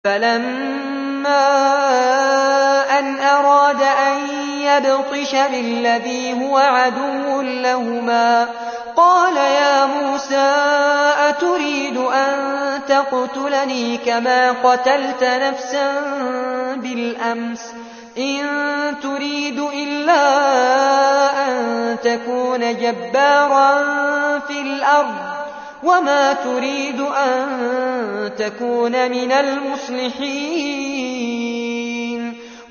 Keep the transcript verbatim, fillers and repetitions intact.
فَلَمَّا أَنْ أَرَادَ أَن يَبْطِشَ بِالَّذِي هُوَ عَدُوٌّ لَّهُمَا قَالَ يَا مُوسَىٰ أَتُرِيدُ أَن تَقْتُلَنِي كَمَا قَتَلْتَ نَفْسًا بِالْأَمْسِ ۖ إِن تُرِيدُ إِلَّا أَن تَكُونَ جَبَّارًا فِي الْأَرْضِ وَمَا تُرِيدُ أَن تَكُونَ مِنَ الْمُصْلِحِينَ